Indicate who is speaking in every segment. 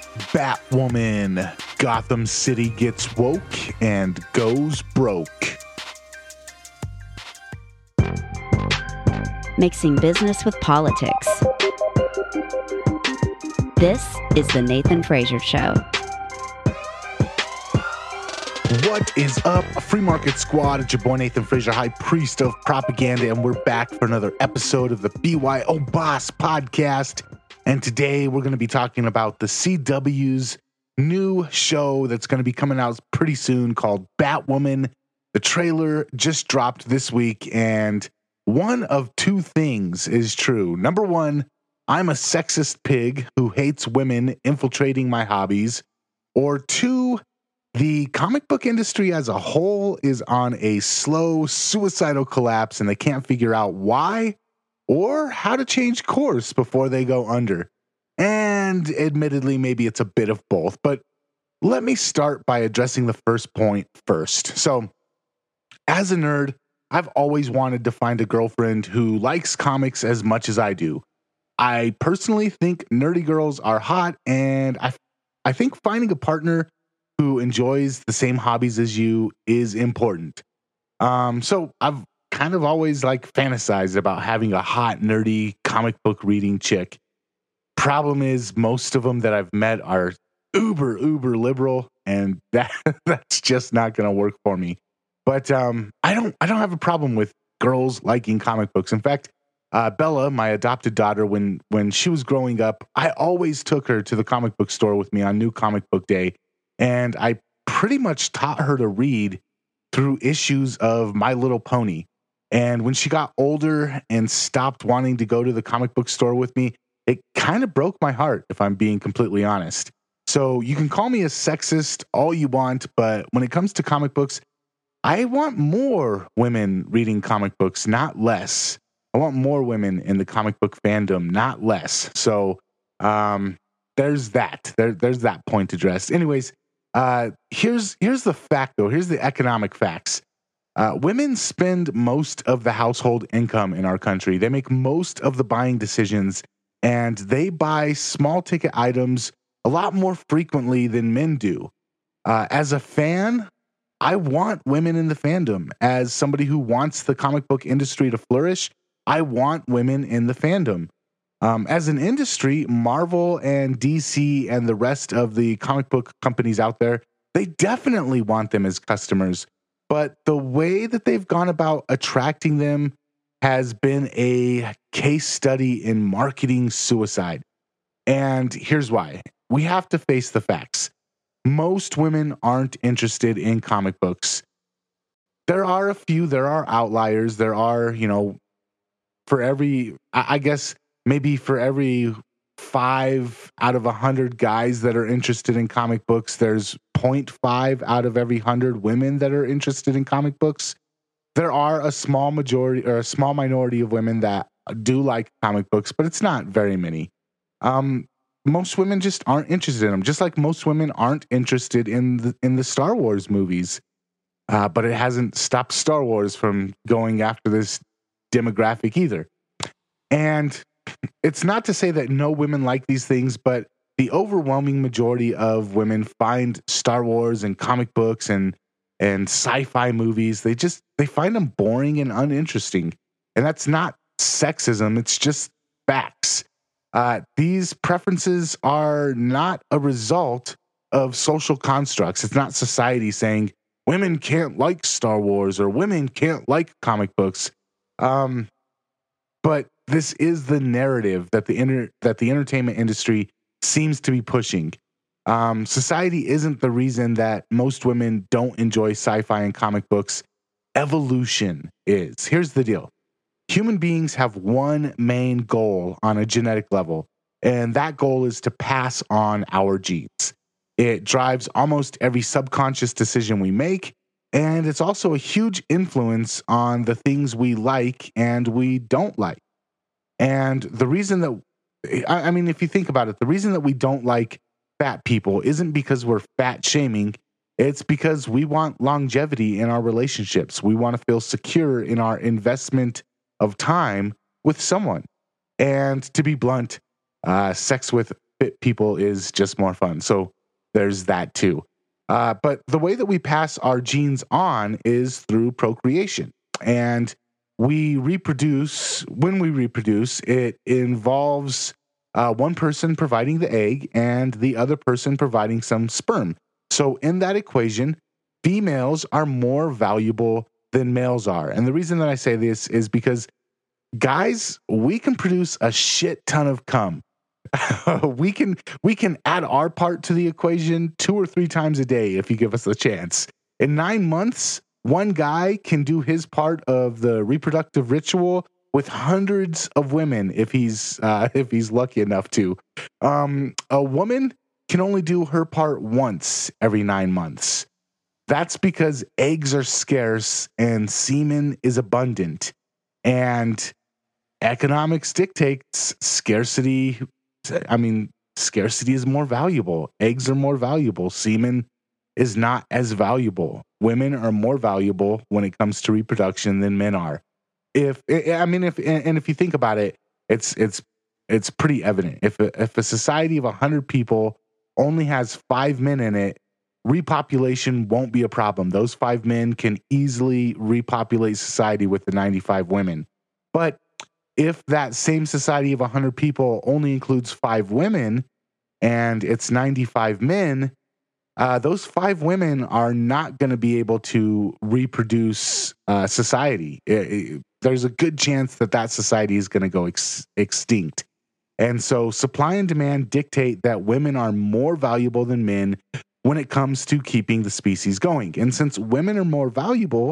Speaker 1: Batwoman. Gotham City gets woke and goes broke.
Speaker 2: Mixing business with politics. This is The Nathan Frazier Show.
Speaker 1: What is up, Free Market Squad? It's your boy Nathan Frazier, High Priest of Propaganda, and we're back for another episode of the BYO Boss podcast. And today we're going to be talking about the CW's new show that's going to be coming out pretty soon called Batwoman. The trailer just dropped this week, and one of two things is true. Number one, I'm a sexist pig who hates women infiltrating my hobbies. Or two, the comic book industry as a whole is on a slow, suicidal collapse, and they can't figure out why or how to change course before they go under. And admittedly, maybe it's a bit of both, but let me start by addressing the first point first. So, as a nerd, I've always wanted to find a girlfriend who likes comics as much as I do. I personally think nerdy girls are hot, and I think finding a partner who enjoys the same hobbies as you is important. So I've kind of always fantasized about having a hot, nerdy comic book reading chick. Problem is, most of them that I've met are uber liberal, and that's just not going to work for me. But I don't have a problem with girls liking comic books. In fact, Bella, my adopted daughter, when she was growing up, I always took her to the comic book store with me on New Comic Book Day. And I pretty much taught her to read through issues of My Little Pony. And when she got older and stopped wanting to go to the comic book store with me, it kind of broke my heart, if I'm being completely honest. So you can call me a sexist all you want, but when it comes to comic books, I want more women reading comic books, not less. I want more women in the comic book fandom, not less. So there's that. There's that point addressed. Anyways, here's the fact, though. Here's the economic facts. Women spend most of the household income in our country. They make most of the buying decisions, and they buy small ticket items a lot more frequently than men do. As a fan, I want women in the fandom. As somebody who wants the comic book industry to flourish, I want women in the fandom. As an industry, Marvel and DC and the rest of the comic book companies out there, they definitely want them as customers. But the way that they've gone about attracting them has been a case study in marketing suicide. And here's why. We have to face the facts. Most women aren't interested in comic books. There are a few, there are outliers. There are, for every, I guess, maybe for every 5 out of 100 guys that are interested in comic books, there's 0.5 out of every 100 women that are interested in comic books. There are a small majority or a small minority of women that do like comic books, but it's not very many. Most women just aren't interested in them, just like most women aren't interested in the Star Wars movies. But it hasn't stopped Star Wars from going after this demographic either. And it's not to say that no women like these things, but the overwhelming majority of women find Star Wars and comic books and sci-fi movies, they find them boring and uninteresting. And that's not sexism, it's just facts. These preferences are not a result of social constructs. It's not society saying women can't like Star Wars or women can't like comic books. But this is the narrative that the entertainment industry seems to be pushing. Society isn't the reason that most women don't enjoy sci-fi and comic books. Evolution is. Here's the deal. Human beings have one main goal on a genetic level, and that goal is to pass on our genes. It drives almost every subconscious decision we make, and it's also a huge influence on the things we like and we don't like. And the reason that, if you think about it, the reason that we don't like fat people isn't because we're fat shaming. It's because we want longevity in our relationships. We want to feel secure in our investment of time with someone. And to be blunt, sex with fit people is just more fun. So there's that too. But the way that we pass our genes on is through procreation. And we reproduce, when we reproduce, it involves one person providing the egg and the other person providing some sperm. So in that equation, females are more valuable than males are. And the reason that I say this is because guys, we can produce a shit ton of cum. we can add our part to the equation 2 or 3 times a day if you give us the chance. In 9 months, one guy can do his part of the reproductive ritual with hundreds of women if he's lucky enough to. A woman can only do her part once every 9 months. That's because eggs are scarce and semen is abundant. And economics dictates scarcity. I mean, scarcity is more valuable. Eggs are more valuable. Semen is not as valuable. Women are more valuable when it comes to reproduction than men are. If you think about it, it's pretty evident. If a society of 100 people only has 5 men in it, repopulation won't be a problem. Those 5 men can easily repopulate society with the 95 women. But if that same society of 100 people only includes 5 women and it's 95 men, those 5 women are not going to be able to reproduce society. There's a good chance that society is going to go extinct. And so supply and demand dictate that women are more valuable than men when it comes to keeping the species going. And since women are more valuable,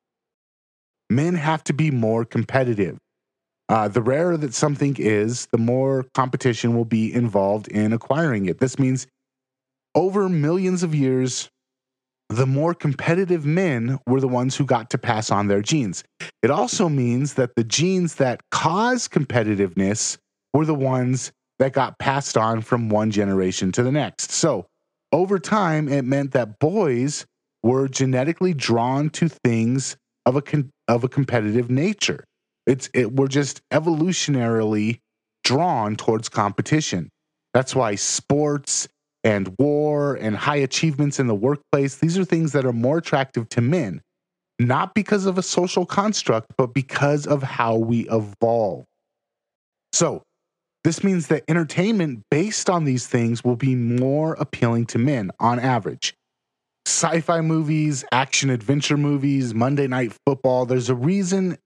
Speaker 1: men have to be more competitive. The rarer that something is, the more competition will be involved in acquiring it. This means over millions of years, the more competitive men were the ones who got to pass on their genes. It also means that the genes that cause competitiveness were the ones that got passed on from one generation to the next. So over time, it meant that boys were genetically drawn to things of a competitive nature. We're just evolutionarily drawn towards competition. That's why sports and war and high achievements in the workplace, these are things that are more attractive to men, not because of a social construct, but because of how we evolve. So this means that entertainment based on these things will be more appealing to men on average. Sci-fi movies, action adventure movies, Monday Night Football, there's a reason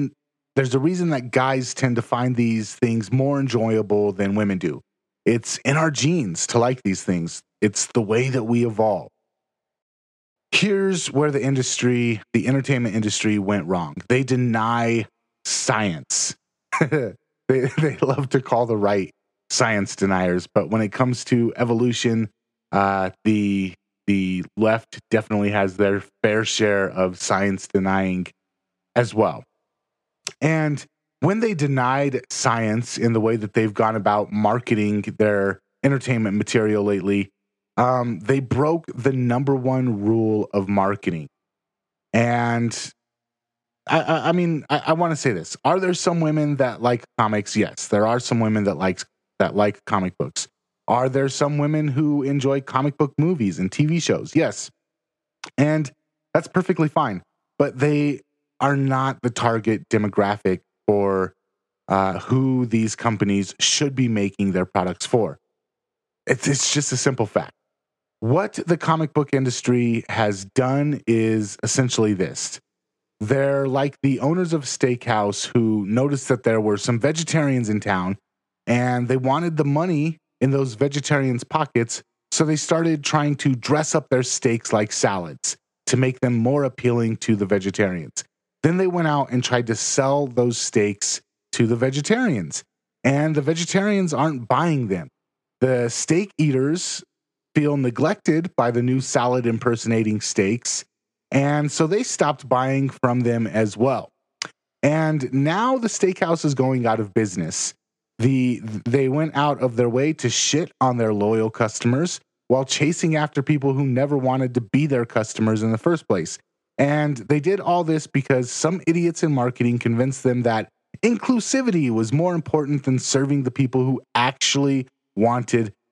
Speaker 1: that guys tend to find these things more enjoyable than women do. It's in our genes to like these things. It's the way that we evolve. Here's where the entertainment industry went wrong. They deny science. They love to call the right science deniers, but when it comes to evolution, the left definitely has their fair share of science denying as well. And when they denied science in the way that they've gone about marketing their entertainment material lately, they broke the number one rule of marketing. And I want to say this. Are there some women that like comics? Yes, there are some women that like comic books. Are there some women who enjoy comic book movies and TV shows? Yes. And that's perfectly fine. But they are not the target demographic for who these companies should be making their products for. It's just a simple fact. What the comic book industry has done is essentially this. They're like the owners of a steakhouse who noticed that there were some vegetarians in town and they wanted the money in those vegetarians' pockets, so they started trying to dress up their steaks like salads to make them more appealing to the vegetarians. Then they went out and tried to sell those steaks to the vegetarians, and the vegetarians aren't buying them. The steak eaters feel neglected by the new salad impersonating steaks, and so they stopped buying from them as well. And now the steakhouse is going out of business. They went out of their way to shit on their loyal customers while chasing after people who never wanted to be their customers in the first place. And they did all this because some idiots in marketing convinced them that inclusivity was more important than serving the people who actually wanted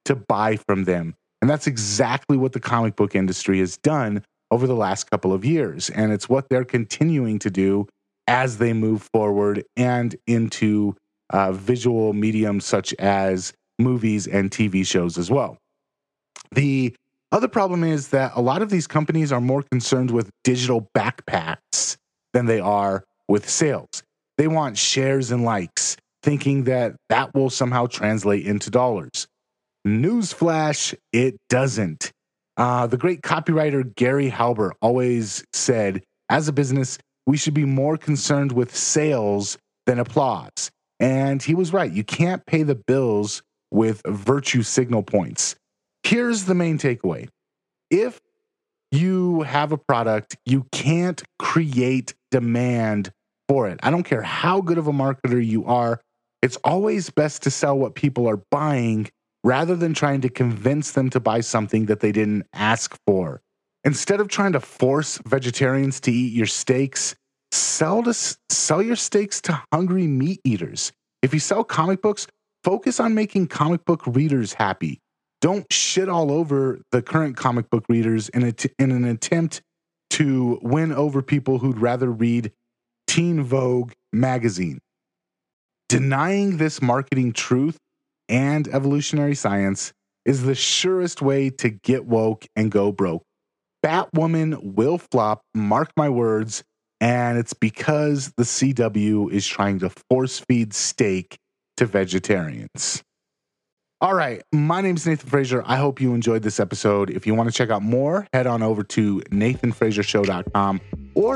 Speaker 1: to buy from them. And that's exactly what the comic book industry has done over the last couple of years. And it's what they're continuing to do as they move forward and into visual mediums such as movies and TV shows as well. The other problem is that a lot of these companies are more concerned with digital backpacks than they are with sales. They want shares and likes, thinking that that will somehow translate into dollars. Newsflash, it doesn't. The great copywriter Gary Halbert always said, as a business, we should be more concerned with sales than applause. And he was right. You can't pay the bills with virtue signal points. Here's the main takeaway. If you have a product, you can't create demand for it. I don't care how good of a marketer you are. It's always best to sell what people are buying rather than trying to convince them to buy something that they didn't ask for. Instead of trying to force vegetarians to eat your steaks, sell your steaks to hungry meat eaters. If you sell comic books, focus on making comic book readers happy. Don't shit all over the current comic book readers in an attempt to win over people who'd rather read Teen Vogue magazine. Denying this marketing truth and evolutionary science is the surest way to get woke and go broke. Batwoman will flop, mark my words, and it's because the CW is trying to force feed steak to vegetarians. All right, my name is Nathan Frazier. I hope you enjoyed this episode. If you want to check out more, head on over to nathanfraziershow.com or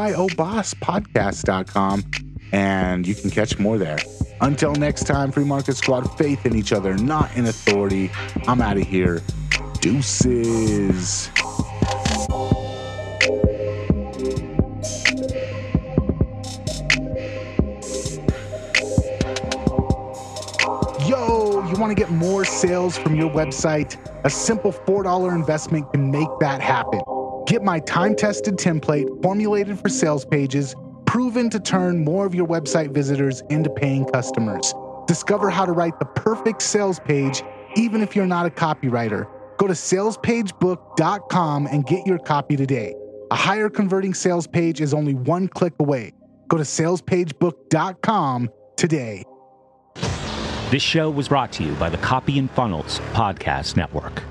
Speaker 1: byobosspodcast.com, and you can catch more there. Until next time, Free Market Squad, faith in each other, not in authority. I'm out of here. Deuces. Yo, you want to get more sales from your website? A simple $4 investment can make that happen. Get my time-tested template formulated for sales pages, proven to turn more of your website visitors into paying customers. Discover how to write the perfect sales page, even if you're not a copywriter. Go to salespagebook.com and get your copy today. A higher converting sales page is only one click away. Go to salespagebook.com today.
Speaker 3: This show was brought to you by the Copy and Funnels Podcast Network.